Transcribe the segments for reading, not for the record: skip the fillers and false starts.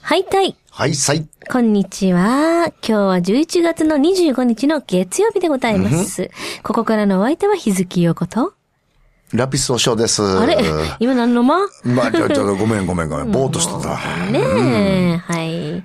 はいたい。 はい、さい。 こんにちは。今日は11月の25日の月曜日でございます。ここからのお相手は日月陽子と。 ラピスおしょうです。 あれ今何の間まあ、ちょっとごめん。ぼーっとしてた。 ねえ、はい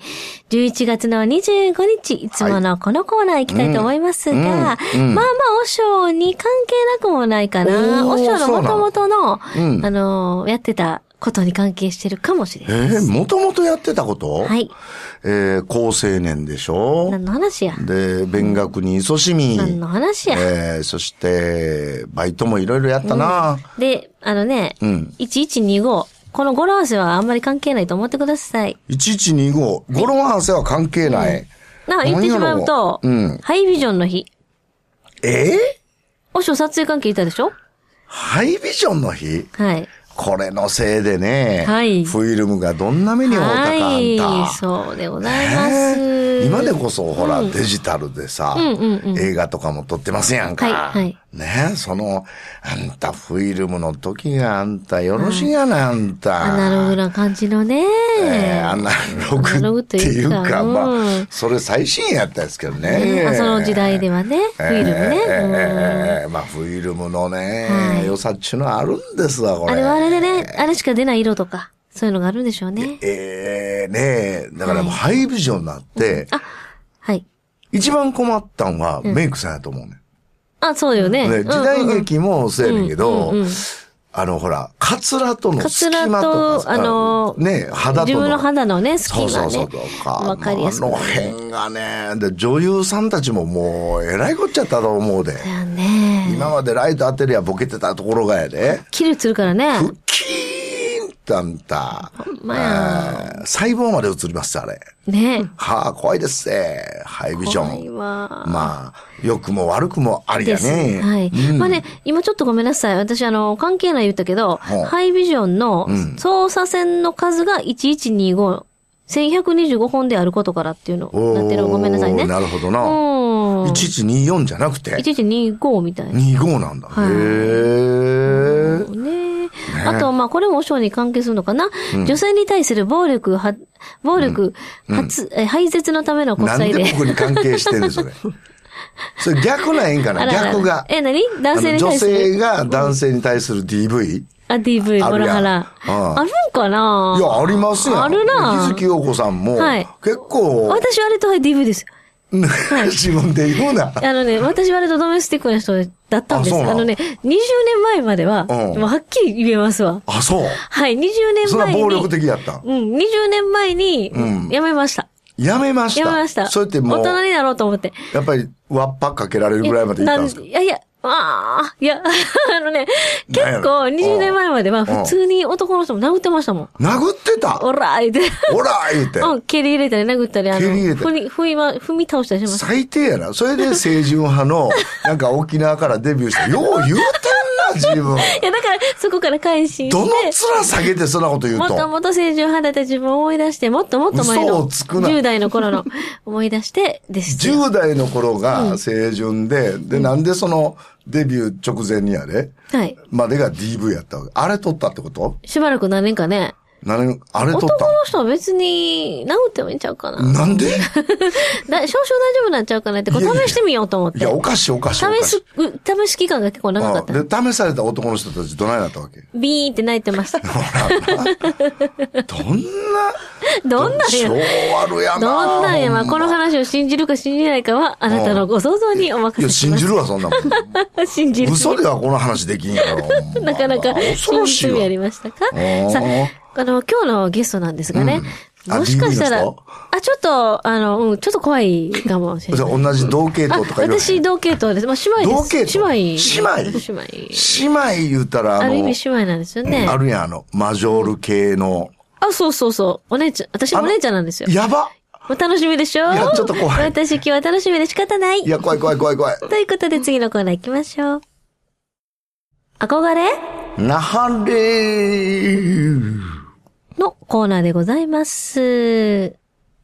。11月の25日、いつものこのコーナー行きたいと思いますが、まあまあ、おしょうに関係なくもないかな。おしょうの元々の、やってたことに関係してるかもしれない。 もともとやってたこと？ はい。 高青年でしょ？ 何の話や？ で、勉学に勤しみ。 何の話や？ そして、バイトもいろいろやったな。 で、1125。この語呂合わせはあんまり関係ないと思ってください。 1125。語呂合わせは関係ない。 言ってしまうと、ハイビジョンの日。おしょ撮影関係いたでしょ？ ハイビジョンの日？ はい。 これのせいでね、 はい、 フィルムがどんな目に遭うたかあんた。 はい、そうでございます。 今でこそ、ほら、デジタルでさ、映画とかも撮ってますやんか。 はい、 ね、あんたフィルムの時があんたよろしいやな、あんた。 アナログな感じのね。 アナログっていうか、まあ、それ最新やったですけどね。 その時代ではね、フィルムね。 まあ、フィルムのね、良さっちゅうのはあるんですわ、これ。 あれはあれでね、あれしか出ない色とか、そういうのがあるんでしょうね。 だからもうハイビジョンになって、 はい。 一番困ったんはメイクさんやと思うね。 そうよね。 時代劇もそうやねんけど、ほら、カツラとの隙間とか、ね、肌との。 自分の肌のね、隙間ね。 そうわかりやすく。 あの辺がね、で、女優さんたちももう、えらいこっちゃったと思うで。 そうやね。 今までライト当てりゃボケてたところがやで。 キルするからね。 ふっきーんってあんた。細胞まで映りますあれ。 ね。 怖いですね。ハイビジョン。 怖いわ。 まあ、良くも悪くもありやね。 はい。まあね、今ちょっとごめんなさい。私関係ない言ったけど、ハイビジョンの操作線の数が1125、1125本であることからっていうのなってる。ごめんなさいね。 なるほどな。1124じゃなくて。 1125みたいな。 25なんだ。へえ。 ね。あと、まあ、これもおしょうに関係するのかな。女性に対する暴力、排泄のための国際で。 なんで僕に関係してんねん、それ。それ逆なんえんかな、逆が。 何男性に対する。 女性が男性に対する DV？ DV、モラハラ。あるんかないや、ありますやん。 あるな。 日月陽子さんも、結構。 私割とDV です。 自分で言うな。 私割とドメスティックな人だったんです。20年前までは、もうはっきり言えますわ。 そう。 はい、20年前に。 そんな暴力的やった。 20年前に、辞めました。 辞めました。そうやってもう。 大人になろうと思って。 やっぱり、わっぱかけられるぐらいまで行ったんですか？ 結構20年前までは普通に男の人も殴ってましたもん。 殴ってた？ オラー言って。 オラー言って。 蹴り入れたり殴ったり、踏み倒したりしました。 最低やな。それで清純派の、なんか沖縄からデビューして、よう言うてんな、自分。 いや、だから、そこから改心して。 どの面下げてそんなこと言うと。 もともと清純派だった自分を思い出して、もっと前の10代の頃の思い出してです。 10代の頃が清純で、なんでデビュー直前にまでが DV やったわけ。あれ取ったってこと？ しばらく何年かね。 あれ取った？ 男の人は別に殴ってもいいんちゃうかな。 なんで？ 少々大丈夫なんちゃうかなって、試してみようと思って。 いや、おかしい。 試す期間が結構長かった。 で、試された男の人たちどないだったわけ？ ビーンって泣いてました。 どんな性悪やな。 どんなんやな。この話を信じるか信じないかは、あなたのご想像にお任せします。 いや、信じるわ、そんなもん。 信じる。 嘘ではこの話できんやろ。 なかなか、信じるやりましたか？さあ、今日のゲストなんですがね。もしかしたら、ちょっと怖いかもしれない。 同じ同系統とか言う。 私同系統です。まあ、姉妹です。 姉妹言うたら、 ある意味姉妹なんですよね。 あるやん、マジョール系の。 そう。お姉ちゃん、私お姉ちゃんなんですよ。 やば！ お楽しみでしょ？ いや、ちょっと怖い。 私今日は楽しみで仕方ない。 いや、怖い。ということで次のコーナー行きましょう。憧れ？ なはれー。 のコーナーでございます。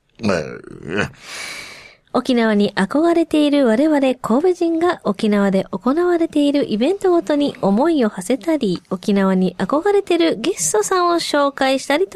沖縄に憧れている我々神戸人が沖縄で行われているイベントごとに思いを馳せたり、沖縄に憧れているゲストさんを紹介したりといっ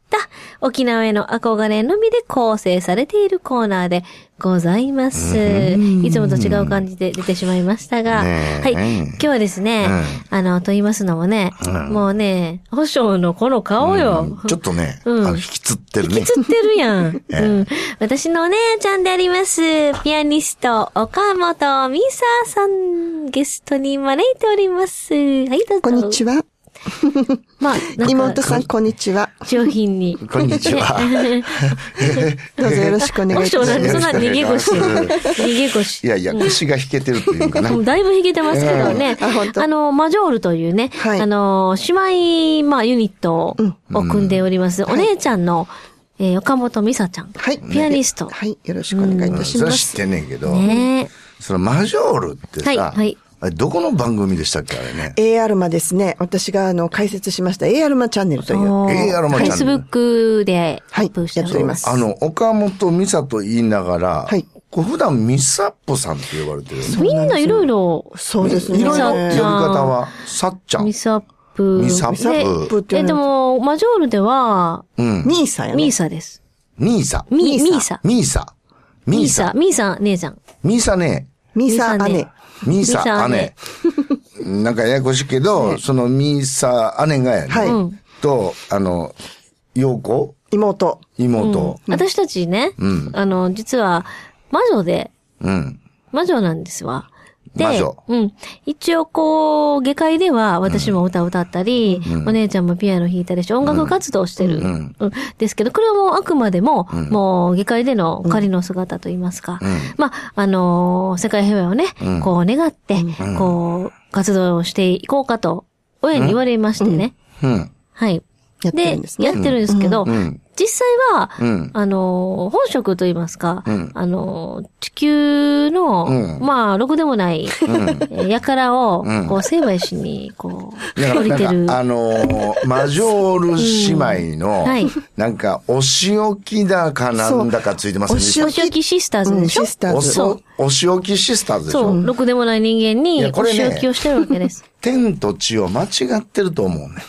沖縄への憧れのみで構成されているコーナーでございます。いつもと違う感じで出てしまいましたが、はい。今日はですね、と言いますのもね、もうね、保証のこの顔よ。 ちょっとね、引きつってるね。 引きつってるやん。私のお姉ちゃんであります、ピアニスト、岡本美沙さん、ゲストに招いております。はい、どうぞ。 こんにちは。 まあ、 妹さん、こんにちは。 上品に。 こんにちは。 どうぞよろしくお願いします。 なんでそんな逃げ腰。逃げ腰。 いやいや、腰が引けてるというかな。 だいぶ引けてますけどね。マジョールというね、姉妹、ユニットを組んでおります。お姉ちゃんの、岡本美沙ちゃん。 はい。 ピアニスト。 はい。よろしくお願いいたします。 それ知ってんねんけど。そのマジョールってさ、どこの番組でしたっけあれね。 AR マですね。私が解説しました AR マチャンネルという。 AR マチャンネル。 Facebook でアップしております。 岡本美沙と言いながら、普段ミサップさんって呼ばれてる。 みんないろいろ。 そうですね。 いろいろ呼び方は、さっちゃん。 ミサップ。 ミサップ。 でも、マジョールでは、 ミーサやね。 ミーサです。 ミーサ。 ミーサ。 ミーサ。 ミーサ。ミーサ姉ちゃん。 ミーサね。 ミーサ姉。 ミーサ姉。なんかややこしいけど、そのミーサ姉がやね。と、陽子妹。 私たちね、実は、魔女で、魔女なんですわ。で、一応下界では私も歌を歌ったり、お姉ちゃんもピアノ弾いたりして音楽活動をしてる。ですけど、これはもうあくまでも、もう下界での仮の姿といいますか。まあ、世界平和をね、こう願って、こう、活動をしていこうかと、親に言われましてね。はい。 やってるんですね。 やってるんですけど、実際は、本職といいますか、地球の、まあ、ろくでもない、輩を、こう、成敗しに、こう、降りてる。 マジョール姉妹の、なんか、お仕置きだかなんだかついてますね。 お仕置きシスターズでしょ。 お仕置きシスターズでしょ。 そう、ろくでもない人間に、お仕置きをしてるわけです。 天と地を間違ってると思うね。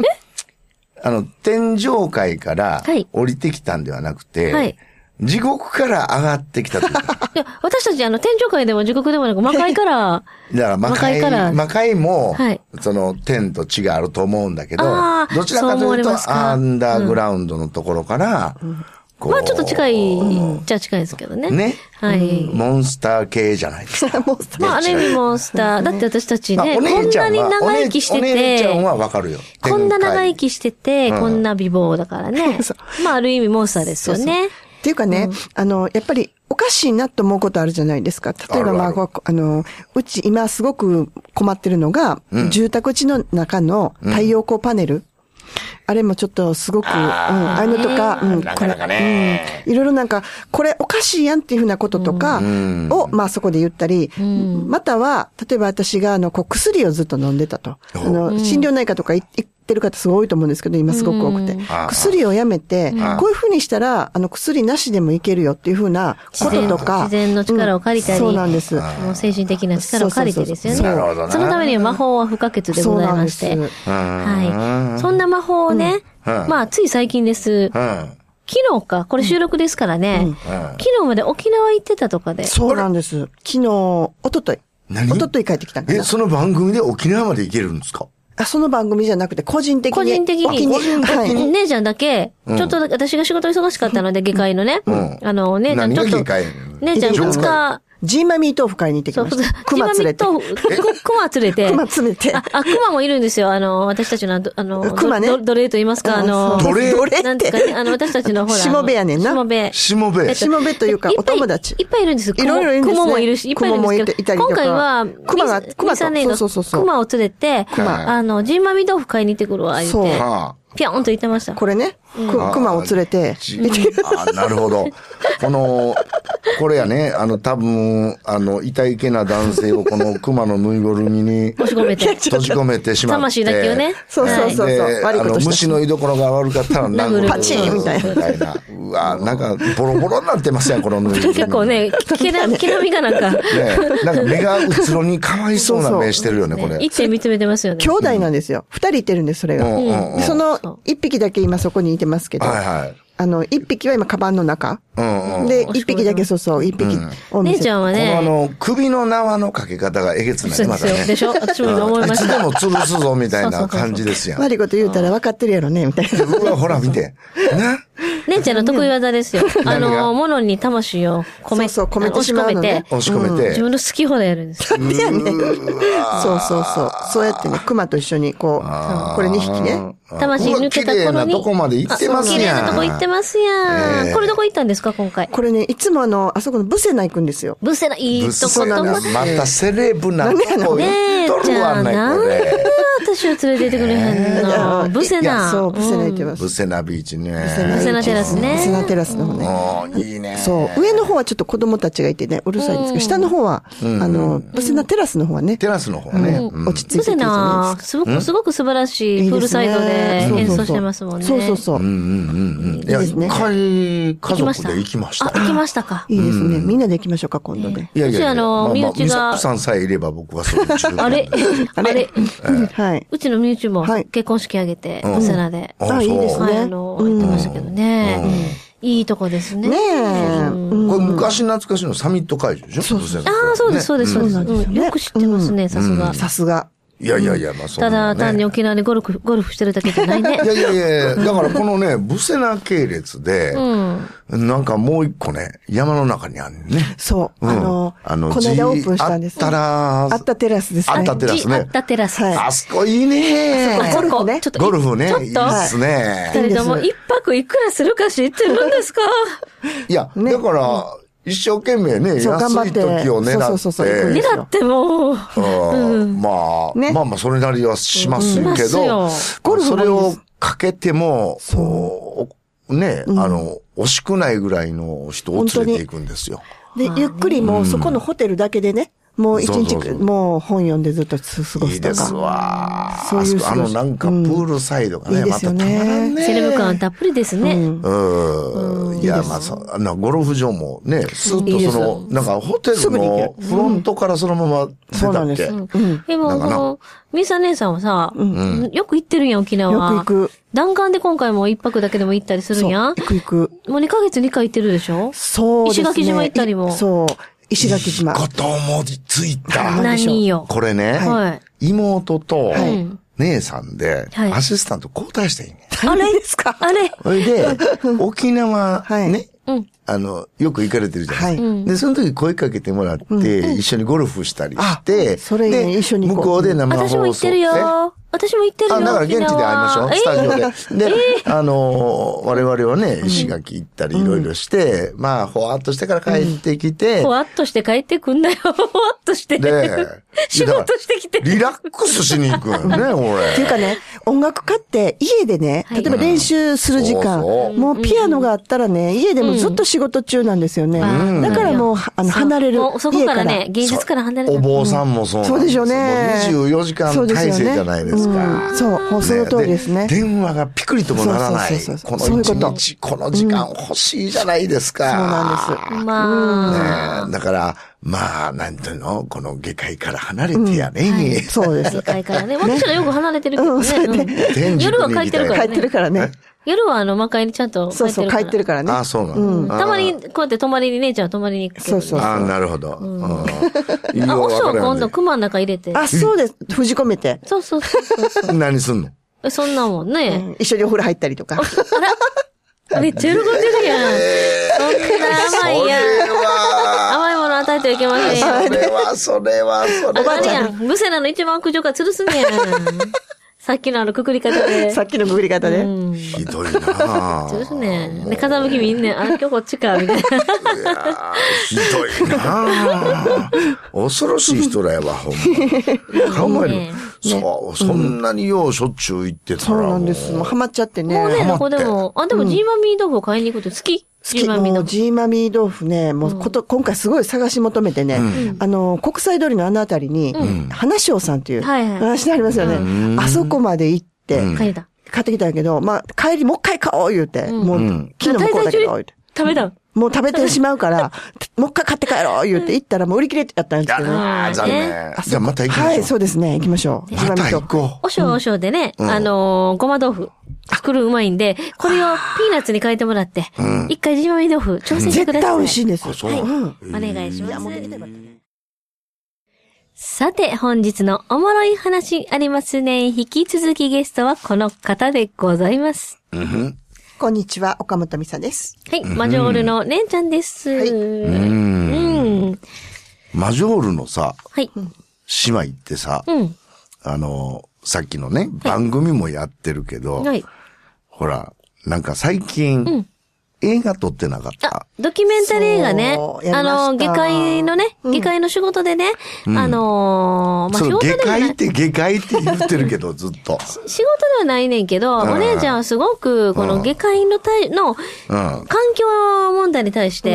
天上界から降りてきたんではなくて、地獄から上がってきたというか。 いや、私たち天上界でも地獄でもなく、魔界から、 だから魔界も、その天と地があると思うんだけど、どちらかというとアンダーグラウンドのところから、 まあちょっと近い、じゃ近いですけどね。 ね。はい。モンスター系じゃないですか。 まあある意味モンスター。だって私たちね、こんなに長生きしてて。 お姉ちゃんはわかるよ。 こんな長生きしてて、こんな美貌だからね。まあある意味モンスターですよね。 っていうかね、やっぱりおかしいなと思うことあるじゃないですか。例えばまあ、うち今すごく困ってるのが、住宅地の中の太陽光パネル。あれもちょっとすごく、ああいうのとか、 なかなかね。 いろいろなんか、これおかしいやんっていうふうなこととかを、まあそこで言ったり、または、例えば私が薬をずっと飲んでたと。心療内科とか行ってる方すごい多いと思うんですけど、今すごく多くて。薬をやめて、こういうふうにしたら、薬なしでもいけるよっていうふうなこととか。 自然の力を借りたり。 そうなんです。 精神的な力を借りてですよね。そのためには魔法は不可欠でございまして。はい。そんな魔法をね、まあ、つい最近です。昨日か、これ収録ですからね。昨日まで沖縄行ってたとかで。 そうなんです。昨日、一昨日帰ってきたんかな。 その番組で沖縄まで行けるんですか？ その番組じゃなくて、個人的に。 はい。姉ちゃんだけ、ちょっと私が仕事忙しかったので、下界のね。姉ちゃんちょっと、姉ちゃん2日、 ジーマミー豆腐買いに行ってきました。熊連れて。 熊連れて。 熊連れて。 熊もいるんですよ。私たちの、 熊ね。 奴隷と言いますか、 奴隷なんていうかね、私たちのほら。 しもべやねんな。 しもべというか、お友達。 いっぱいいるんですよ。 いろいろいるんです熊もいるし、いっぱいいるんですけど。今回は、熊を連れて、ジーマミー豆腐買いに行ってくるわ、言って。ピョーンと言ってました。 これね、熊を連れて。 なるほど。 これやね、多分、痛いけな男性をこの熊のぬいぐるみに閉じ込めてしまって。 魂だけをね。 そうそうそう。 虫の居所が悪かったら殴る。 パチンみたいな。 うわ、なんか、ボロボロになってますやん、このぬいぐるみ。 結構ね、毛並みがなんか。ね、 なんか目がうつろにかわいそうな目してるよね、これ。 一点見つめてますよね。 兄弟なんですよ。二人いてるんです、それが。その一匹だけ今そこにいてますけど。はいはい。一匹は今、カバンの中。で、一匹だけそう、一匹を見せて。 姉ちゃんはね。 首の縄のかけ方がえげつない。 またね。でしょ私も今思いました。 いつでも吊るすぞ、みたいな感じですやん。 悪いこと言うたら分かってるやろね、みたいな。 うわ、ほら、見て。な姉ちゃんの得意技ですよ。物に魂を込めて。 そう、込めてしまうのね。 押し込めて。 自分の好き放題やるんです。 なんでやね。そう。そうやってね、熊と一緒に、これ2匹ね。 魂抜けた頃に。 綺麗なとこまで行ってますやん。 綺麗なとこ行ってますやん。これどこ行ったんですか、今回。 これね、いつもあそこのブセナ行くんですよ。 ブセナ、いいとことまたセレブなとこ行っとるわね、これ。 私を連れて行ってくれへんの。ブセナ。 そう、ブセナ行ってます。 ブセナビーチね。 ブセナテラスね。 ブセナテラスの方ね。いいね。 そう。上の方はちょっと子供たちがいてね、うるさいんですけど、下の方は、ブセナテラスの方はね。 テラスの方はね。 落ち着いてる。 ブセナ、すごく素晴らしいプールサイドで演奏してますもんね。 そう。 いや、一回家族で行きました。 行きましたか。 いいですね。みんなで行きましょうか、今度ね。 いや、 身内が。 美咲さんさえいれば僕はそういう十分。 あれはい。 うちの身内も結婚式挙げて、ブセナで。 あ、いいですね。 行ってましたけどね。いいとこですね。 ねえ。 これ昔懐かしいのサミット会場でしょ？ そうです。よく知ってますね、さすが。 さすが。 いや、まあただ単に沖縄でゴルフしてるだけじゃないね。 いや、だからこのね、ブセナ系列で、なんかもう一個ね、山の中にあるね。 そう。この間オープンしたんです。 あったテラスですね。 あったテラスね。 あったテラス。 あそこいいね。 ゴルフね。 ゴルフね。いいですね。 二人とも一泊いくらするか知ってるんですか？ いや、だから、一生懸命ね、安い時を狙って。 狙っても。 まあ、それなりはしますけど、それをかけても、ね、惜しくないぐらいの人を連れていくんですよ。 で、ゆっくりもうそこのホテルだけでね、もう一日、もう本読んでずっと過ごすとか。 いいですわ。そういうなんかプールサイドがね、またたまらんね。 セレブ感たっぷりですね。 いや、まあ、ゴルフ場もね、スッとなんかホテルのフロントからそのまま出たっけ。 でも、ミサ姉さんはさ、よく行ってるんや、沖縄。 よく行く。 弾丸で今回も一泊だけでも行ったりするんや。 行く。 もう2ヶ月2回行ってるでしょ？ そうですね。 石垣島行ったりも。 そう。石垣島。 こと思いついた。 何よ。 これね、妹と姉さんで、アシスタント交代していいね。 あれですか？あれ。 それで、沖縄ね、よく行かれてるじゃないですか。で、その時声かけてもらって、一緒にゴルフしたりして、 それで、一緒に向こうで生放送。 私も行ってるよ。私も行ってるよ。 だから現地で会いましょう。スタジオで。で、我々はね、石垣行ったりいろいろして、まあ、ほわっとしてから帰ってきて。 ほわっとして帰ってくんだよ。ほわっとして。で、仕事してきて。 リラックスしに行くよね、俺。 っていうかね、音楽家って家でね、例えば練習する時間、もうピアノがあったらね、家でもずっと仕事中なんですよね。だからもう、離れる。 そこからね、現実から離れる。 お坊さんもそう。 そうでしょうね。 24時間体制じゃないですか。 そう、その通りですね。 電話がピクリともならない。この一日、この時間欲しいじゃないですか。 そうなんです。 まあ。 だから、まあ、なんていうのこの下界から離れてやね。 そうです。 下界からね。私らよく離れてるけどね。夜は帰ってるからね。 帰ってるからね。 夜は魔界にちゃんと帰ってるから。 そう、帰ってるからね。 あ、そうなの。 たまに、こうやって泊まりに、姉ちゃん泊まりに行くけど。 そう。 あ、なるほど。 おしょう今度熊の中入れて。 あ、そうです。封じ込めて。 そう。 何すんの？ そんなもんね。 一緒にお風呂入ったりとか。 めっちゃ喜んでるやん。そんな甘いやん。甘いもの与えてはいけませんよ。 それは。 おばあちゃん。ブセナの一番苦情が吊るすねやん。さっきのくくり方で。 さっきのくくり方で。 ひどいなぁ。 そうですね。で、風向き見んねん。今日こっちか、みたいな。 ひどいなぁ。恐ろしい人らやわ、ほんま。考える。 そう、そんなにようしょっちゅう行ってたら。 そうなんです。もうハマっちゃってね。 もうね、どこでも。でもジーマミー豆腐を買いに行くと好き？ ジーマミー豆腐ね、もう今回すごい探し求めてね、国際通りのあのあたりに、花椒さんっていう話ありますよね。あそこまで行って、買ってきたんやけど、まあ、帰りもう一回買おう言うて、もう、昨日もこうだけど、 食べたもう食べてしまうから、もう一回買って帰ろう言うて行ったらもう売り切れやったんですけどね。 残念。じゃあまた行きましょう。 はい、そうですね。行きましょう。 また行こう。 おしょうおしょうでね、ごま豆腐作るうまいんで、これをピーナッツに変えてもらって、一回ジーマミー豆腐挑戦してください。 絶対美味しいんです。 はい。お願いします。さて、本日のおもろい話ありますね。引き続きゲストはこの方でございます。 こんにちは、岡本美沙です。 はい、マジョールのねんちゃんです。はい。 マジョールのさ、 はい。 姉妹ってさ、さっきのね、番組もやってるけど、はい。ほら、なんか最近、映画撮ってなかった。 ドキュメンタリー映画ね。外科医のね、外科医の仕事でね、まあ、 仕事ではない。外科医って言ってるけど、ずっと。 仕事ではないねんけど、お姉ちゃんはすごく、この外科医の環境問題に対して、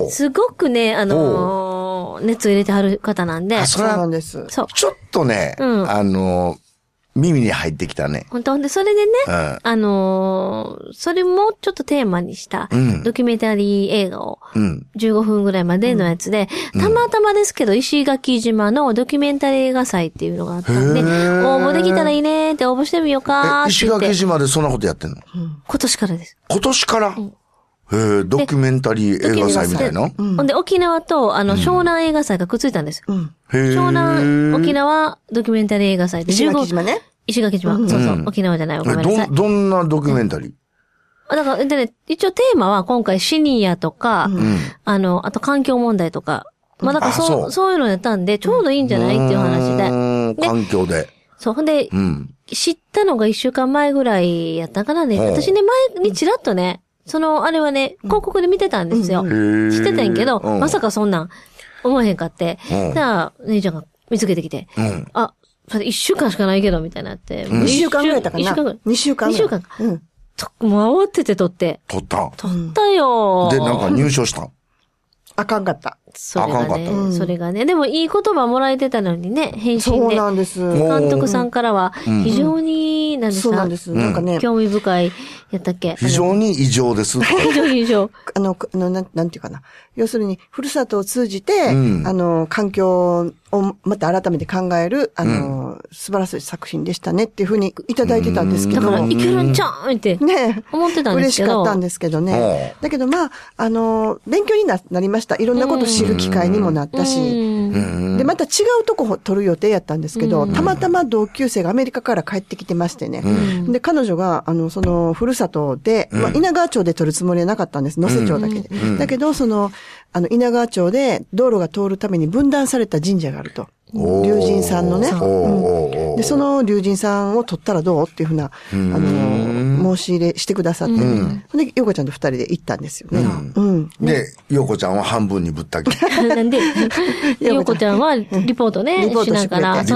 すごくね、熱を入れてはる方なんで。 そうなんです。 そう。ちょっとね、耳に入ってきたね。 本当で、それでね、それもちょっとテーマにしたドキュメンタリー映画を15分ぐらいまでのやつで、たまたまですけど石垣島のドキュメンタリー映画祭っていうのがあったんで、応募できたらいいねって応募してみようかって石垣島でそんなことやってんの？ 今年からです。 今年から？ドキュメンタリー映画祭みたいな？ ほんで、沖縄と、湘南映画祭がくっついたんです。湘南、沖縄ドキュメンタリー映画祭で石垣島ね。 石垣島。そうそう。沖縄じゃないわ。ごめんなさい。 どんなドキュメンタリー？ だから、でね、一応テーマは今回シニアとか、あと環境問題とか、まあだからそういうのやったんで、ちょうどいいんじゃないっていう話で。 環境で。 そう。ほんで、知ったのが1週間前ぐらいやったかなね。私ね、前にちらっとね、あれはね、広告で見てたんですよ。知ってたんやけど、まさかそんなん思えへんかって。じゃあ、姉ちゃんが見つけてきて、それ1週間しかないけど、みたいになって。 2週間ぐらいだったかな。2週間。 2週間か。もう慌てて撮って。 撮ったよ。 で、なんか入賞したあかんかった。 それがね。でもいい言葉もらえてたのにね、返信で。 そうなんです。 監督さんからは、非常に、なんですか？ そうなんです。なんかね。 興味深い、やったっけ？ 非常に異常です。 非常に異常。 なんていうかな。要するに、ふるさとを通じて、環境をまた改めて考える、素晴らしい作品でしたねっていうふうにいただいてたんですけど。 だから、いけるんちゃうんって。ね。思ってたんですけど。 嬉しかったんですけどね。だけどまあ、勉強になりました。いろんなことを知る機会にもなったし。で、また違うとこ撮る予定やったんですけど、たまたま同級生がアメリカから帰ってきてましてね。で、彼女が、ふるさとで、稲川町で撮るつもりはなかったんです。能勢町だけで。だけど、稲川町で道路が通るために分断された神社があると。龍神さんのね。で、その龍神さんを取ったらどうっていうふうな、申し入れしてくださって。で、陽子ちゃんと二人で行ったんですよね。 で、陽子ちゃんは半分にぶった切る。 なんで、陽子ちゃんはリポートね、しながら、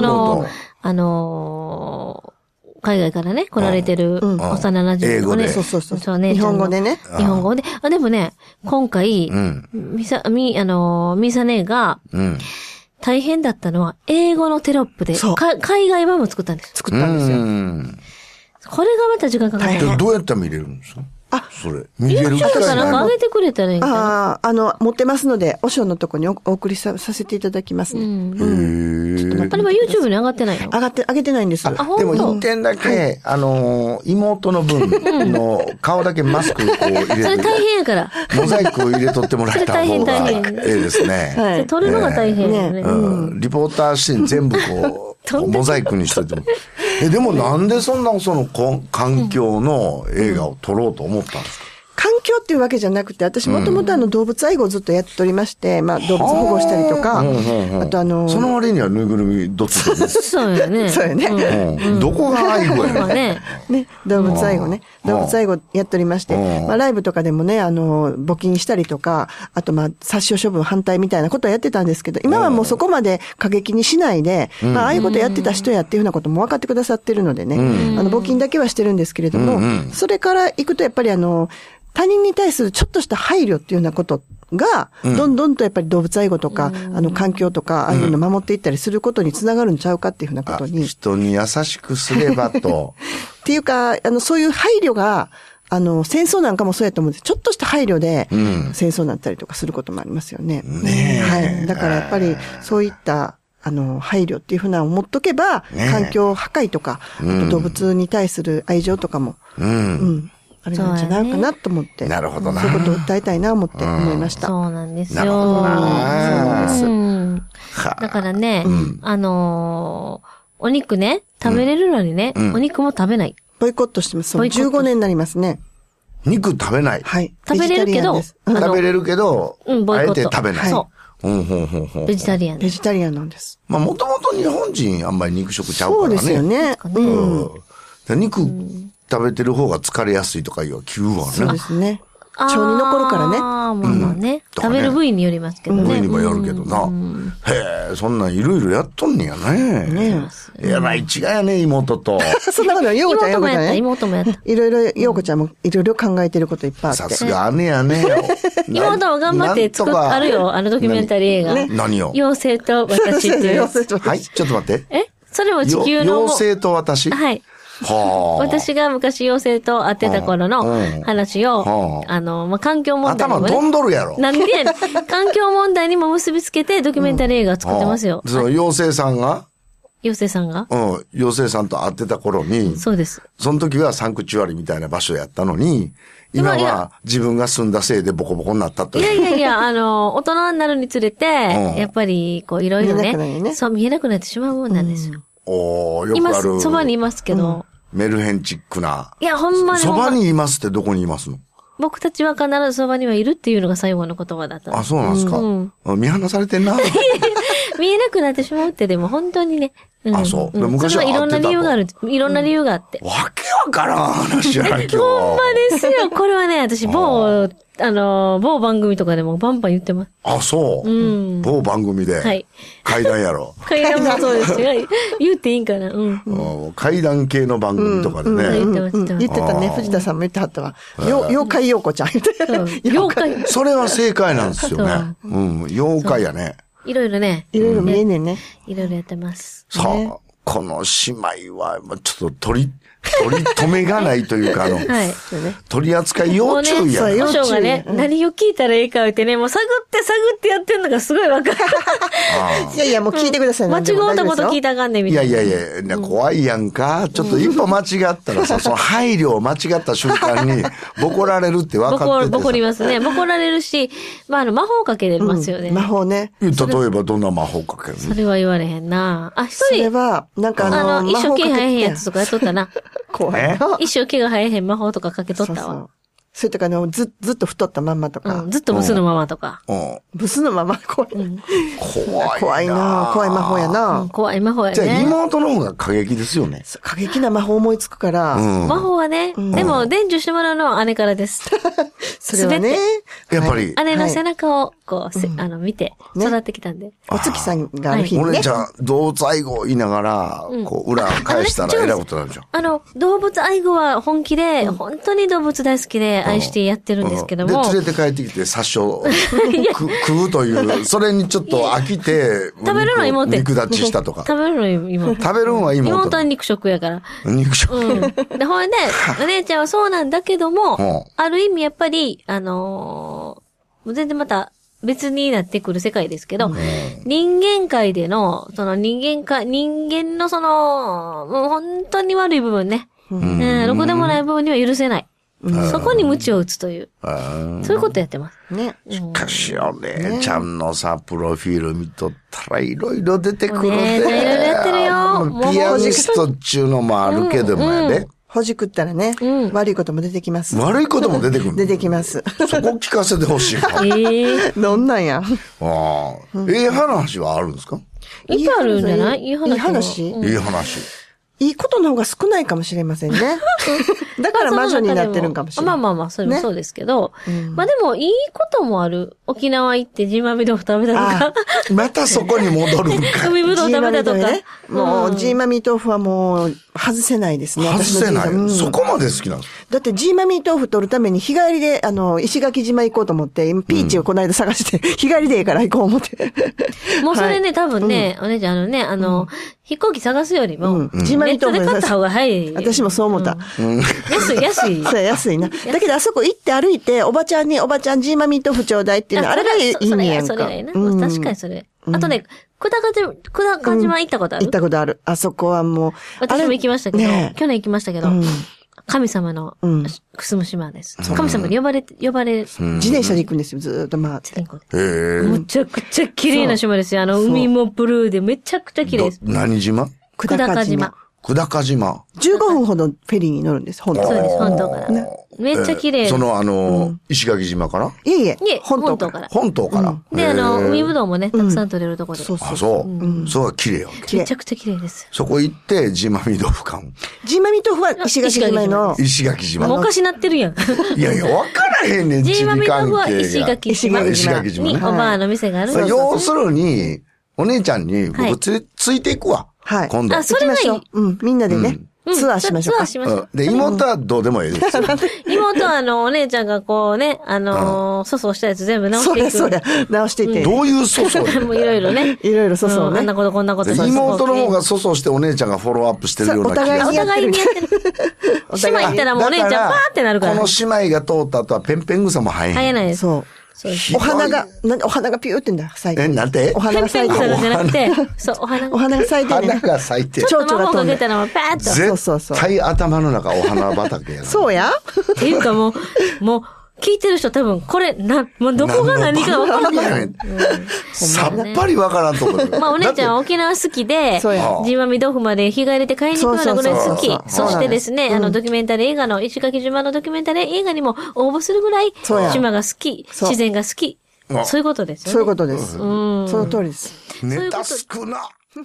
海外からね、来られてる幼馴染のね。 そうね。日本語でね。 日本語で。でもね、今回、ミサ姉が、大変だったのは、英語のテロップで、海外版も作ったんです。 作ったんですよ。 これがまた時間かかる。 どうやったら見れるんですか？それ。見れる機会がなんか上げてくれたらいいんかな。持ってますので、おしょうのとこにお送りさせていただきますね。 あれは YouTube に上がってないの？ 上げてないんです。 でも一点だけ、妹の分の顔だけマスクを入れて。それ大変やから。 モザイクを入れとってもらった方がええですね。 撮るのが大変ね。 リポーターシーン全部モザイクにしといても。でもなんでそんな環境の映画を撮ろうと思ったんですか？ 環境っていうわけじゃなくて、私もともと動物愛護をずっとやっておりまして、まあ動物保護したりとか、あとその割にはぬいぐるみどっちでそうよね。 そうよね。 どこが愛護やね。 ね、動物愛護ね。動物愛護やっておりまして、まあライブとかでもね、募金したりとか、あとまあ殺傷処分反対みたいなことはやってたんですけど、今はもうそこまで過激にしないで、まあああいうことやってた人やっていうふうなことも分かってくださってるのでね、募金だけはしてるんですけれども、それから行くとやっぱり他人に対するちょっとした配慮っていうようなことが、どんどんとやっぱり動物愛護とか、環境とか、ああいうの守っていったりすることにつながるんちゃうかっていうふうなことに。 人に優しくすればと。 っていうか、そういう配慮が、戦争なんかもそうやと思うんです。ちょっとした配慮で、戦争になったりとかすることもありますよね。 ねはい。だからやっぱり、そういった、配慮っていうふうなのを持っとけば、環境破壊とか、あと動物に対する愛情とかも、あれなんじゃないかなと思って。 なるほどな。 そういうことを訴えたいなと思って思いました。 そうなんですよ。 なるほどな。 そうです。だからね、お肉ね、食べれるのにね、お肉も食べない。 ボイコットしてます。そう、15年になりますね。 肉食べない。 はい。 食べれるけど、 食べれるけど、あえて食べない。 そう。ベジタリアン。 ベジタリアンなんです。 まあ、もともと日本人あんまり肉食ちゃうからね。 そうですよね。 肉食べてる方が疲れやすいとかいう聞うわね。 そうですね。腸に残るからね。 ああ、まあね。食べる部位によりますけどね。 部位にもよるけどな。へえ、そんなんいろいろやっとんねやね。いや、ない違いやね、妹と。 そんなことは、ようこちゃん、ようこちゃんね。 妹もやった。 いろいろ、ようこちゃんもいろいろ考えてることいっぱいあって。 さすが姉やね。 妹も頑張って作っあるよ、ドキュメンタリー映画。 何を妖精と私っていう。 はい、ちょっと待って。 それも地球の。 妖精と私はい。私が昔妖精と会ってた頃の話を、まあ、環境問題にも、ね。 頭飛んどるやろ。 なんで、環境問題にも結びつけてドキュメンタリー映画を作ってますよ。 その妖精さんが妖精さんが妖精さんと会ってた頃に。 そうです。 その時はサンクチュアリみたいな場所やったのに、今は自分が住んだせいでボコボコになったという。 いや、大人になるにつれて、やっぱり、こう、いろいろね、そう、見えなくなってしまうもんなんですよ。 よくある。 今、そばにいますけど。 メルヘンチックな。 いや、ほんまに。 そばにいますってどこにいますの？ 僕たちは必ずそばにはいるっていうのが最後の言葉だった。 あ、そうなんですか。見放されてんな。 見えなくなってしまうってでも本当にね。 あ、そう。昔はそれはいろんな理由がある。いろんな理由があって。 わけわからん話やな、今日。 ほんまですよ。これはね、私、某番組とかでもバンバン言ってます。 あ、そう。某番組で。 はい。 怪談やろ。 怪談もそうですよ。言っていいんかな。 怪談系の番組とかでね。 言ってたね。藤田さんも言ってはったわ。妖怪陽子ちゃん言ってた。 妖怪。 それは正解なんですよね。妖怪やね。 いろいろね。 いろいろ見えねんね。 いろいろやってます。 さあ、この姉妹は、ちょっと取り留めがないというか、取り扱い要注意やね。 保証がね、何を聞いたらいいかってね、もう探ってやってんのがすごいわかる。 いや、もう聞いてください。 間違ったこと聞いたらあかんねんみたいな。 いや、怖いやんか。ちょっと一歩間違ったらさ、その配慮を間違った瞬間に、ボコられるって分かってて。 ボコりますね。ボコられるし、まあ、魔法かけれますよね。 魔法ね。 例えばどんな魔法かけるの？ それは言われへんな。あ、一人。 それは、なんか一生懸命生えへんやつとかやっとったな。 怖い。 一生毛が生えへん魔法とかかけとったわ。 それとかずっと太ったまんまとか。 ずっとブスのままとか。 ブスのまま怖い。怖いな。怖い魔法やな。 怖い魔法やね。 じゃあ妹の方が過激ですよね。 過激な魔法思いつくから。 魔法はね、でも伝授してもらうのは姉からです。 それはね。 やっぱり。 姉の背中をこう、見て育ってきたんで。 お月さんがある日にね。 俺じゃあ動物愛護言いながら、こう裏返したら偉いことなんじゃん。 動物愛護は本気で、本当に動物大好きで愛してやってるんですけども。 で、連れて帰ってきて殺傷、食うという、それにちょっと飽きて、 食べるの妹。 肉立ちしたとか。 食べるの妹。 食べるのは妹。 妹は肉食やから。 肉食。 で、ほいで、お姉ちゃんはそうなんだけども、ある意味やっぱり、全然また別になってくる世界ですけど、人間界での、その人間のその、もう本当に悪い部分ね。ろくでもない部分には許せない。そこに鞭を打つという。そういうことやってます。 ね。 しかしお姉ちゃんのさ、プロフィール見とったらいろいろ出てくるで。 いろいろやってるよ。 ピアニストっちゅうのもあるけどもやで。 ほじくったらね、悪いことも出てきます。 悪いことも出てくる出てきます。 そこ聞かせてほしいな。 どんなんや。 話はあるんですか？ いっぱいあるんじゃない？いい話。 いい話。 いいことの方が少ないかもしれませんね。だから魔女になってるんかもしれない。 まあ、それもそうですけど。まあでも、いいこともある。沖縄行ってジーマミ豆腐食べたとか。 またそこに戻るんか。 海ぶどう食べたとか。 もう、ジーマミ豆腐はもう、外せないですね。 外せない。そこまで好きなんですか？ だって、ジーマミ豆腐取るために日帰りで、石垣島行こうと思って、今、ピーチをこの間探して、日帰りでいいから行こう思って。 もうそれね、多分ね、お姉ちゃん飛行機探すよりも、 ジーマミ豆腐で買った方が早い。 私もそう思った。 安い。 そう、安いな。だけど、あそこ行って歩いて、おばちゃんジーマミ豆腐ちょうだいっていうの、あれがいいねやんか。 それがいいな。確かにそれ。あとね、久高島行ったことある？ 行ったことある。あそこはもう。 私も行きましたけど、去年行きましたけど、神様の住む島です。神様に呼ばれ、 自転車で行くんですよ、ずーっと回って。 むちゃくちゃ綺麗な島ですよ。海もブルーでめちゃくちゃ綺麗です。 何島？ 久高島。 久高島。 15分ほどフェリーに乗るんです、本島。 そうです、本島から。めっちゃ綺麗。 石垣島からいえ、本島から。 本島から。 で、海ぶどうもね、たくさん取れるところで。 そうそう。 そうが綺麗わけ。 めちゃくちゃ綺麗です。 そこ行って、ジーマミ豆腐買う。 ジーマミ豆腐は石垣島の。 石垣島。 もうおかしなってるやん。 いやいや、わからへんねん、 ジーマミ豆腐は石垣島におばあの店があるんです。 要するに、お姉ちゃんに僕ついていくわ。 はい。 今度。 それがいい。 みんなでね。ツアーしましょうか。 ツアーしましょう。 で、妹はどうでもいいですよ。 妹はお姉ちゃんがこうね、粗相したやつ全部直していく。 そうや、直していって。 どういう粗相？ もういろいろね。 いろいろ粗相ね。 あんなことこんなこと。 妹の方が粗相してお姉ちゃんがフォローアップしてるような気がする。 お互いにやってる。姉妹行ったらもうお姉ちゃんパーってなるから。 この姉妹が通った後はペンペン草も生えへん。 生えないです。 そう。お花がピューってんだ、咲いて。 なんて？ お花が咲いてる。 じゃなくて、そう、お花が咲いてる。 花が咲いてる。 ちょっと魔法かけたらもうパーッと。 絶対頭の中お花畑やな。 そうや？ っていうかもう、聞いてる人多分、これ、もうどこが何か分からない。 さっぱり分からんと思う。 まあ、お姉ちゃんは沖縄好きで、ジーマミ豆腐まで日帰りで買いに行くようなぐらい好き。そしてですね、ドキュメンタリー映画の、石垣島のドキュメンタリー映画にも応募するぐらい、島が好き、自然が好き。そういうことですよね。 そういうことです。その通りです。 ネタ少な。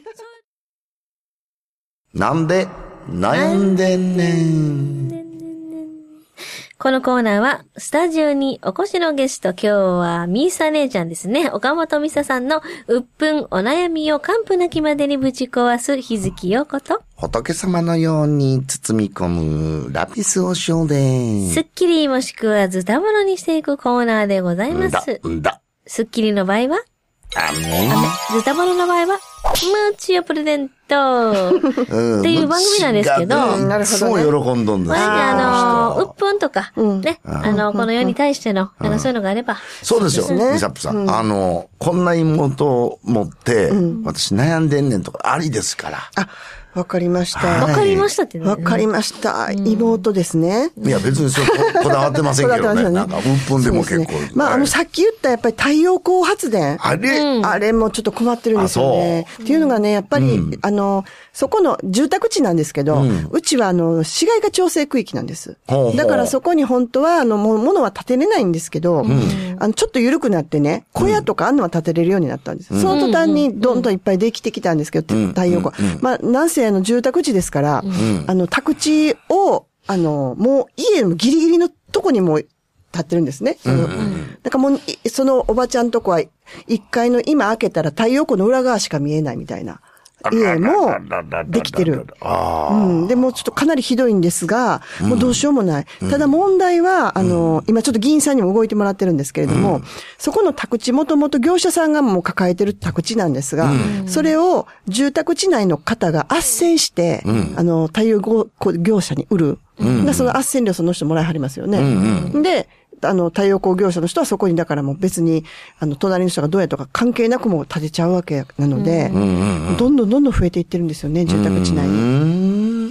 なんで、悩んでんねん。 このコーナーは、スタジオにお越しのゲスト、今日はミーサ姉ちゃんですね。岡本美沙さんの、うっぷんお悩みを完膚なきまでにぶち壊す日月陽子と、 仏様のように包み込むラピスお塩です。 スッキリもしくはズタボロにしていくコーナーでございます。スッキリの場合は雨。 ズタボロの場合はムーチをプレゼントっていう番組なんですけど、 なるほど、 ね。そう喜んどんです。 うっぷんとか、ね、この世に対しての、なんかそういうのがあれば。 そうですよ、ミサップさん。こんな妹を持って、私悩んでんねんとかありですから。 わかりました。 わかりましたってね。 わかりました。妹ですね。 いや、別にこだわってませんけどね。なんか、うっぷんでも結構。 まあ、さっき言ったやっぱり太陽光発電。あれもちょっと困ってるんですよね。っていうのがね、やっぱり、そこの住宅地なんですけど、うちは市街化調整区域なんです。だからそこに本当は、物は建てれないんですけど、ちょっと緩くなってね、小屋とかあんのは建てれるようになったんです。その途端にどんどんいっぱいできてきたんですけど、太陽光。まあ、なんせ住宅地ですから、宅地を、もう家のギリギリのとこにも建ってるんですね。だからもう、そのおばちゃんとこは、1階の今開けたら太陽光の裏側しか見えないみたいな。家もできてる。でもちょっとかなりひどいんですが、もうどうしようもない。ただ問題は、今ちょっと議員さんにも動いてもらってるんですけれども、そこの宅地、もともと業者さんがもう抱えてる宅地なんですが、それを住宅地内の方が斡旋して、太陽光業者に売る。その斡旋料その人もらいはりますよね。で、太陽光業者の人はそこにだからもう別に、隣の人がどうやとか関係なくも建てちゃうわけなので、どんどん増えていってるんですよね、住宅地内に。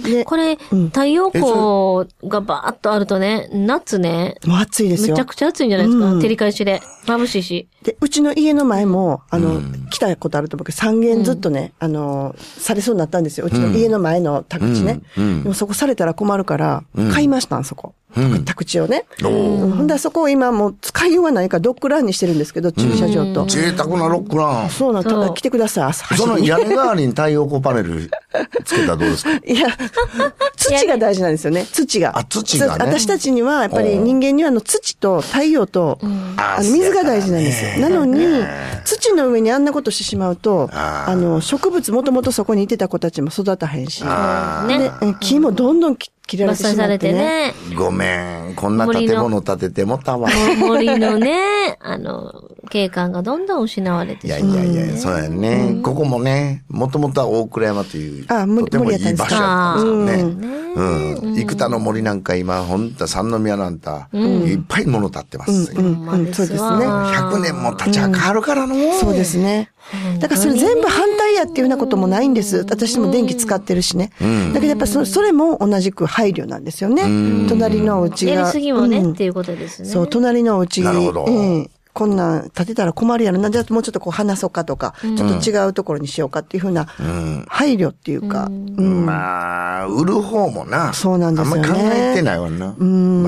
これ、太陽光がバーっとあるとね、夏ね。 もう暑いですよ。 めちゃくちゃ暑いんじゃないですか。照り返しで。眩しいし。 で、うちの家の前も、来たことあると思うけど、3軒ずっとね、されそうになったんですよ。うちの家の前の宅地ね。でもそこされたら困るから、買いましたん、そこ。宅地をね。ほんだらそこを今もう使いようがないからドッグランにしてるんですけど、駐車場と。 贅沢なロックラン。 そうなんだ。来てください、 その屋根代わりに太陽光パネルつけたらどうですか？ いや、土が大事なんですよね。土が。 土がね。 私たちには、やっぱり人間には土と太陽と、水が大事なんですよ。なのに、土の上にあんなことしてしまうと、植物もともとそこにいてた子たちも育たへんし、で木もどんどん切られてしまってね。 ごめん、こんな建物建ててもたわ。 森のね、景観がどんどん失われてしまう。 いや、そうやね。ここもね、もともとは大倉山という、とてもいい場所だったんですよね。生田の森なんか今、ほんと三宮なんか、いっぱい物建ってます。 そうですね。 100年も経ちゃ変わるからの。 そうですね。だからそれ全部反対やっていうようなこともないんです。私も電気使ってるしね。だけどやっぱそれも同じく配慮なんですよね。隣のお家が。 やりすぎもねっていうことですね。 そう、隣のお家なるほど。 こんなん建てたら困るやろな。じゃあもうちょっとこう話そうかとか、ちょっと違うところにしようかっていうふうな配慮っていうか。 まあ、売る方もな。 そうなんですよね。 あんま考えてないわな。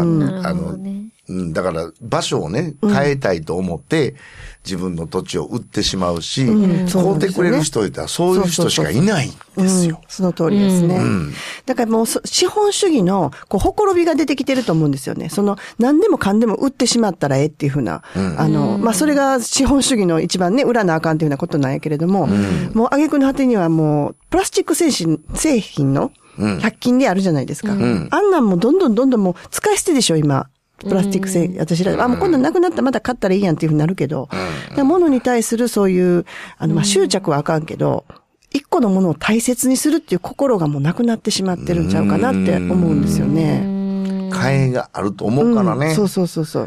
だから場所をね、変えたいと思って、自分の土地を売ってしまうし、買うてくれる人いたらそういう人しかいないんですよ。 その通りですね。だからもう資本主義のほころびが出てきてると思うんですよね。何でもかんでも売ってしまったらええっていうふうな、まあそれが資本主義の一番ね、売らなあかんっていうようなことなんやけれども、もう挙句の果てにはもう、プラスチック製品の100均であるじゃないですか。あんなんもどんどんもう使い捨てでしょ、今。プラスチック製、私ら、もう今度なくなったらまた買ったらいいやんっていうふうになるけど、物に対するそういう、執着はあかんけど、一個のものを大切にするっていう心がもうなくなってしまってるんちゃうかなって思うんですよね。 替えがあると思うからね。 そう。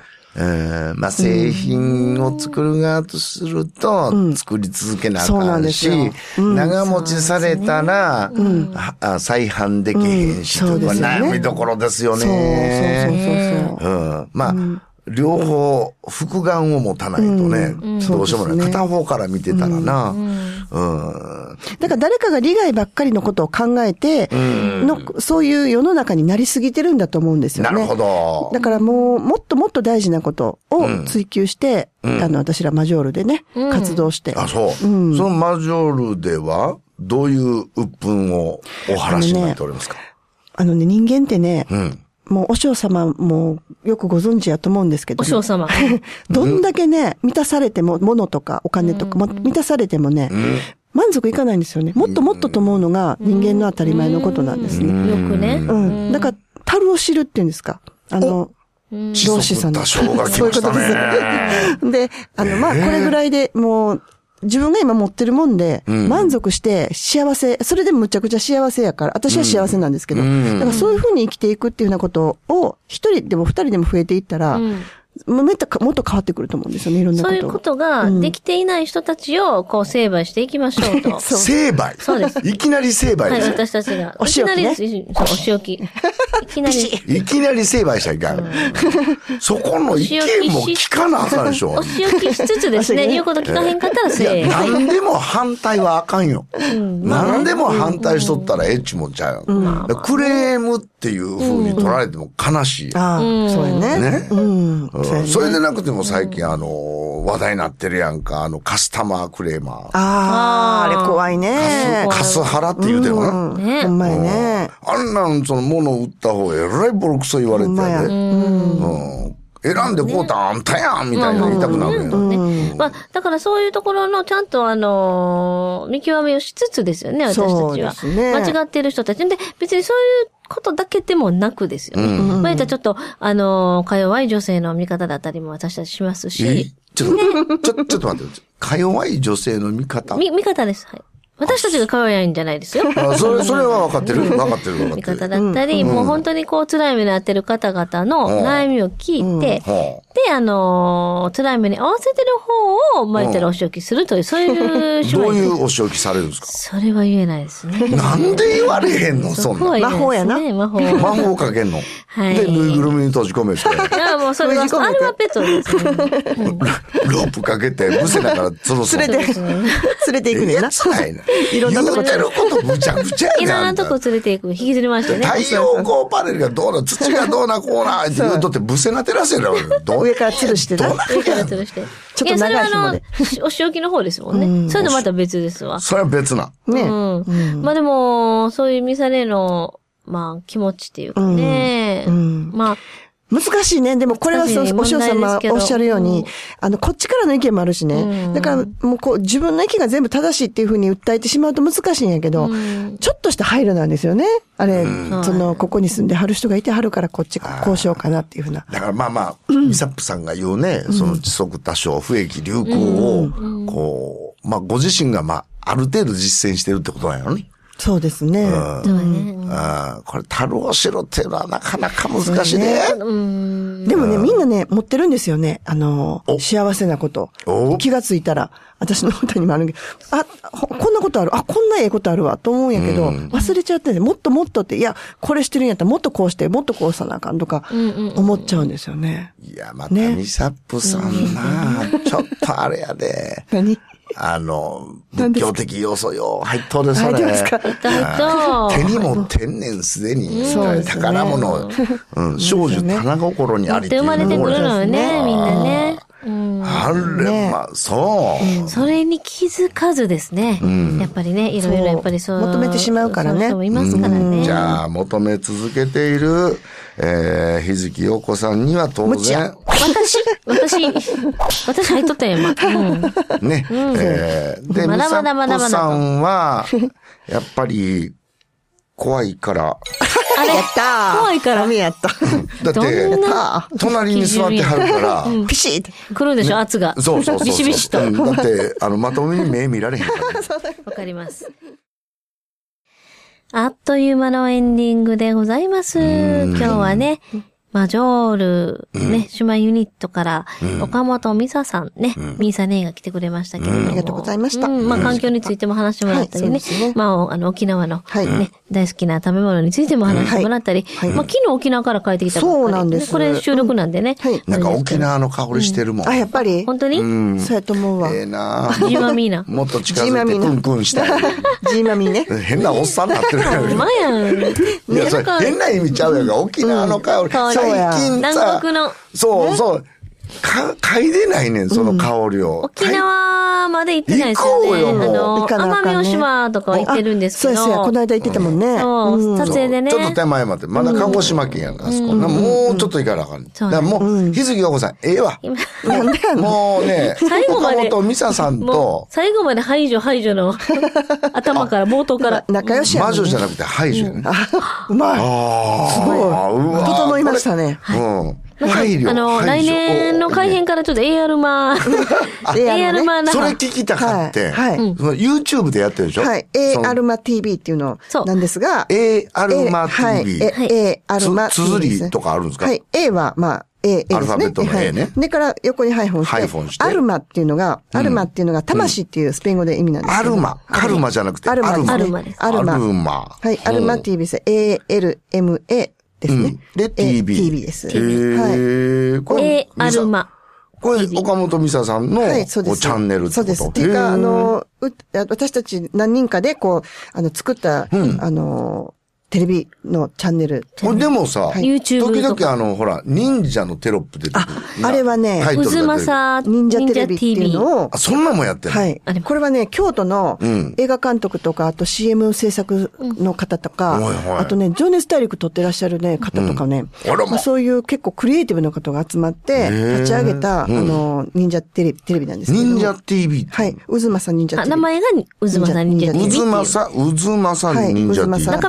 まあ、製品を作る側とすると、作り続けなあかんし、長持ちされたら、再販できへんし、とか悩みどころですよね。まあ、両方、複眼を持たないとね、どうしようもない。片方から見てたらな。 だから誰かが利害ばっかりのことを考えて、そういう世の中になりすぎてるんだと思うんですよね。 なるほど。 だからもっともっと大事なことを追求して、私らマジョールでね、活動して。 そう。そのマジョールでは、どういう鬱憤をお話になっておりますか？ 人間ってね、もう、お嬢様もよくご存知やと思うんですけど、 お嬢様。 どんだけね、満たされても、物とかお金とかも満たされてもね、満足いかないんですよね。もっともっとと思うのが人間の当たり前のことなんですね。 よくね。 だから、樽を知るっていうんですか。上司さんの。 そういうことです。 で、まあ、これぐらいでもう、自分が今持ってるもんで、満足して幸せ、それでむちゃくちゃ幸せやから、私は幸せなんですけど、だからそういうふうに生きていくっていうようなことを、一人でも二人でも増えていったら、もっと変わってくると思うんですよね、いろんなこと。 そういうことができていない人たちを、成敗していきましょうと。 成敗？ そうです。 いきなり成敗です。 はい、私たちが。 お仕置きね。 お仕置き。 いきなり成敗しちゃいかん。そこの意見も聞かなあかんでしょ。 お仕置きしつつですね、言うこと聞かへんかったら成敗。 何でも反対はあかんよ。何でも反対しとったらエッチもんちゃうよ。クレームっていう風に取られても悲しい。 ああ、そうやね。 それでなくても最近話題になってるやんか、カスタマークレーマー。 あれ怖いね。 カスハラって言うてるかな。 ほんまやね。 あんなん物を売った方がえらいボロクソ言われてね。選んでこうたあんたやんみたいな言いたくなるよね。 まあ、だからそういうところのちゃんと見極めをしつつですよね、私たちは。間違ってる人たち。で、別にそういうことだけでもなくですよね。まあ、ちょっと、か弱い女性の味方だったりも私たちしますし。 ちょっと待って。か弱い女性の味方？ 味方です。はい。 私たちが可愛いんじゃないですよ。 それは分かってる。分かってる。 見方だったり、もう本当にこう辛い目に遭ってる方々の悩みを聞いて、で、辛い目に合わせてる方を、言ったらお仕置きするという、そういう手話。 どういうお仕置きされるんですか？ それは言えないですね。 なんで言われへんの？そんな。 魔法やな。 魔法かけんの。はい。で、ぬいぐるみに閉じ込めて。 いや、もうそれは、あれはペットですね。 ロープかけて、ブセだからそろそろ。 連れて行くねんな。 いろんなとこ。言ってることむちゃくちゃやねん。 いろんなとこ連れて行く。引きずりましたね。 太陽光パネルがどうな、土がどうな、こうな、って言うとってブセな照らせるよ。 上から吊るしてな。 上から吊るして。ちょっと長い紐で。お仕置きの方ですもんね。それとまた別ですわ。 それは別な。 ね。 でも、そういうミサレの、気持ちっていうかね。 難しいね。でもこれはお嬢様おっしゃるように、こっちからの意見もあるしね。だからもう自分の意見が全部正しいっていうふうに訴えてしまうと難しいんやけど、ちょっとした配慮なんですよね。あれ、ここに住んではる人がいてはるからこっちこうしようかなっていうふうな。 だからミサップさんが言うね、その時速多少、不益流行を、ご自身がある程度実践してるってことなんやろね。 そうですね。 これ、樽をしろっていうのはなかなか難しいね。 でもね、みんなね、持ってるんですよね。幸せなこと。気がついたら、私の歌にもあるけど、こんなことある。こんなええことあるわ、と思うんやけど、忘れちゃってね、もっともっとって、いや、これしてるんやったらもっとこうして、もっとこうさなあかんとか、思っちゃうんですよね。 いや、またミサップさんな、ちょっとあれやで。 何？ 仏教的要素よ。入っとる、それ。 入ってますか？ 手に持ってんねん、すでに。宝物。少女棚心にありっていう。 生まれてくるのよね、みんなね。 あれ、そう。 それに気づかずですね。やっぱりね、いろいろやっぱりそう。 求めてしまうからね。 そういますからね。 じゃあ、求め続けている、日月陽子さんには当然。 私入っとったよ、今。 ね。で、ミサップさんは、やっぱり、怖いから。 あれやった怖いから。 やった。 だって、隣に座ってはるから、 ピシッて来るんでしょ、圧が。 そう。 ビシビシと。 だって、まともに目見られへんから。 わかります。あっという間のエンディングでございます。今日はね、ジョール、ね、姉妹ユニットから、岡本美沙さんね、ミーサ姉が来てくれましたけれども。 ありがとうございました。 環境についても話してもらったりね。沖縄の、ね、大好きな食べ物についても話してもらったり。昨日沖縄から帰ってきたばっかり。 そうなんです。 これ収録なんでね。 なんか沖縄の香りしてるもん。 やっぱり本当にそうやと思うわ。 ええなジーマミーナ。 もっと近づいてクンクンしたい。 ジーマミーね。 変なおっさんになってるやん。 ほんまやん。 いや、それ変な意味ちゃうやんか。沖縄の香り。最近さ、そう。嗅いでないねん、その香りを。 沖縄まで行ってないですよね。奄美大島とか行ってるんですけど。 そうや、この間行ってたもんね。 そう、撮影でね。 ちょっと手前まで。まだ鹿児島県やんか、あそこ。もうちょっと行かなあかん。だからもう、日月陽子さん、ええわ。もうね、岡本美沙さんと。 最後まで排除の頭から、冒頭から。 仲良しやね。 魔女じゃなくて排除やね。 うまい。すごい。整いましたね。 来年の改編からちょっと AR マー。 それ聞きたかって。YouTube でやってるでしょ？ はい。AR マ TV っていうのなんですが。 AR マ TV。 AR マ TV。 綴りとかあるんですか？ はい。A は、A ですね。 アルファベットの A ね。 でから横にハイフォンして。アルマっていうのが、魂っていうスペイン語で意味なんです。 アルマ。カルマじゃなくて、アルマ。 アルマです。アルマ。はい。アルマ TV です。ALMA。ですね。 で、TV。 TV です。 はい。 これ、アルマ。 これ、岡本美沙さんの、チャンネルってこと？ そうです。っていうか、私たち何人かで、作った、テレビのチャンネル。 でもさ、 YouTube 時々ほら、忍者のテロップ出てくる。 あれはね、 渦政忍者テレビっていうのを。 そんなもんやってる。 はい。これはね、京都の映画監督とか、あと CM 制作の方とか、あとね、情熱大陸撮ってらっしゃるね、方とかね、そういう結構クリエイティブな方が集まって、立ち上げた、忍者テレビなんですけど。 忍者 TV。 はい。渦政忍者テレビ。 名前が渦政忍者 TV。 渦政忍者 TV。 中身を別に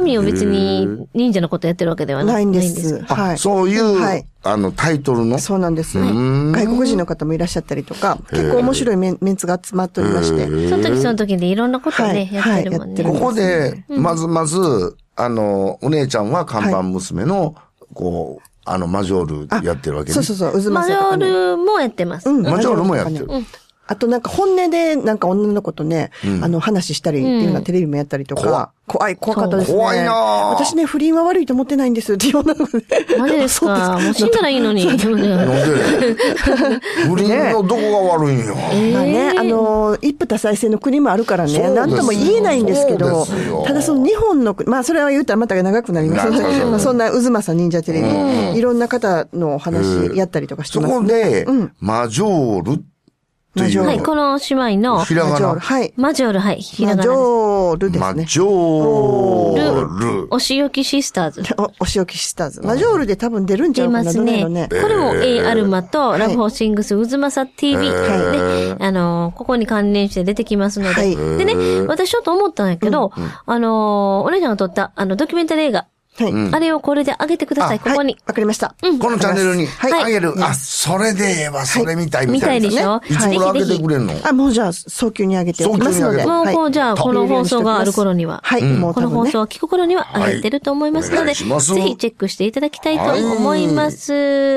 に忍者のことやってるわけではないんです。はい。 そういう、タイトルのそうなんです。外国人の方もいらっしゃったりとか、結構面白いメンツが集まっておりまして。 その時でいろんなことね、やってるもんね。 ここで、まず、お姉ちゃんは看板娘の、マジョールやってるわけね。 そう、 マジョールもやってます。 マジョールもやってる。 あとなんか本音でなんか女の子とね、話したりっていうようなテレビもやったりとか、怖かったですね。 怖いな私ね、不倫は悪いと思ってないんですっていう女の子で。 マジですか？もう死んだらいいのに。なんで？ 不倫のどこが悪いんよ。 まあね、一夫多妻制の国もあるからね、なんとも言えないんですけど、ただその日本の、まあそれは言ったらまた長くなります。そんな渦政忍者テレビ、いろんな方のお話やったりとかしてます。 そこで、マジョールはい、この姉妹の。 ひらがな。 はい。 マジョール、はい。ひらがな。 マジョールですね。 マジョール。 お仕置きシスターズ。 お仕置きシスターズ。マジョールで多分出るんちゃうかな。 出ますね。これも A アルマとラブホーシングス渦政 TV で、ここに関連して出てきますので。でね、私ちょっと思ったんやけど、お姉ちゃんが撮ったドキュメンタリー映画。はい。あれをこれで上げてください、ここに。 わかりました。 このチャンネルに上げる。それでそれみたいみたいでしょ？ いつ頃上げてくれんの？ もうじゃあ、早急に上げておきますので。 もうじゃあ、この放送がある頃には。はい。この放送を聞く頃には上げてると思いますので、ぜひチェックしていただきたいと思います。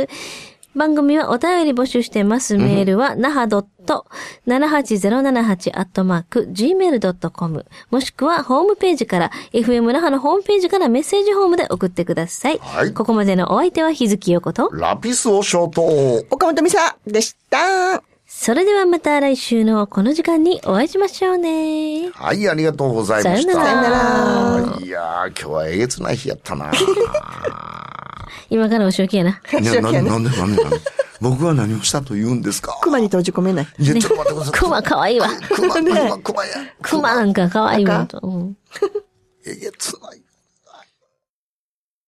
番組はお便り募集してます。メールは、naha.78078@gmail.com もしくは、ホームページから、FM 那覇のホームページからメッセージホームで送ってください。はい。ここまでのお相手は日月陽子と、 ラピスおしょうと、 岡本美沙でした。 それではまた来週のこの時間にお会いしましょうね。 はい、ありがとうございました。 さよなら。 いやー、今日はえげつない日やったな。 今からお仕置きやな。 なんで僕は何をしたと言うんですか？ 熊に閉じ込めない。 いや、ちょっと待ってください。 熊かわいいわ。 熊や。 熊なんかかわいいわ。 えげつない。